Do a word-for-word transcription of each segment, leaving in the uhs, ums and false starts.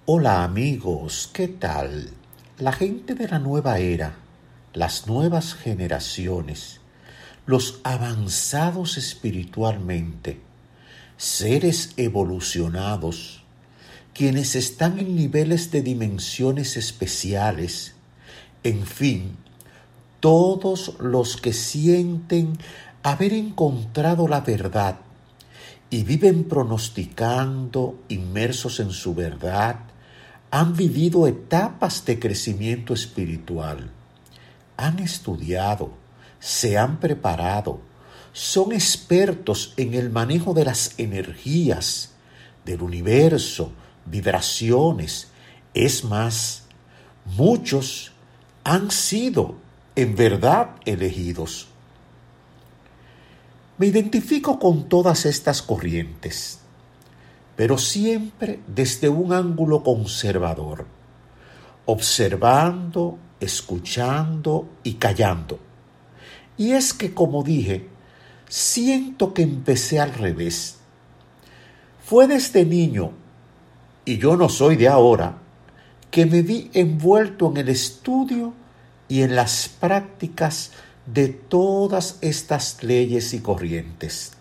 Hola amigos, ¿qué tal? La gente de la nueva era, las nuevas generaciones, los avanzados espiritualmente, seres evolucionados, quienes están en niveles de dimensiones especiales, en fin, todos los que sienten haber encontrado la verdad y viven pronosticando, inmersos en su verdad, han vivido etapas de crecimiento espiritual, han estudiado, se han preparado, son expertos en el manejo de las energías, del universo, vibraciones. Es más, muchos han sido en verdad elegidos. Me identifico con todas estas corrientes, pero siempre desde un ángulo conservador, observando, escuchando y callando. Y es que, como dije, siento que empecé al revés. Fue desde niño, y yo no soy de ahora, que me vi envuelto en el estudio y en las prácticas de todas estas leyes y corrientes.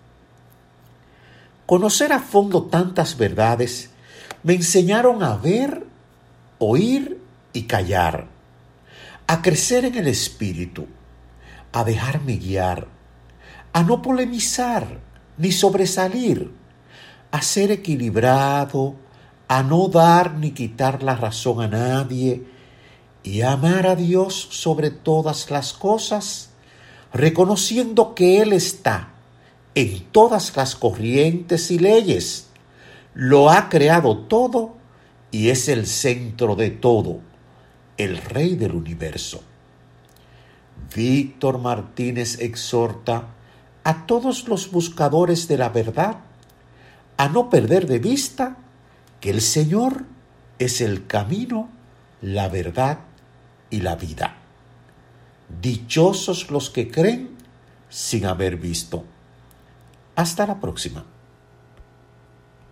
Conocer a fondo tantas verdades me enseñaron a ver, oír y callar, a crecer en el espíritu, a dejarme guiar, a no polemizar ni sobresalir, a ser equilibrado, a no dar ni quitar la razón a nadie y a amar a Dios sobre todas las cosas, reconociendo que Él está en todas las corrientes y leyes, lo ha creado todo y es el centro de todo, el Rey del universo. Víctor Martínez exhorta a todos los buscadores de la verdad a no perder de vista que el Señor es el camino, la verdad y la vida. Dichosos los que creen sin haber visto. Hasta la próxima.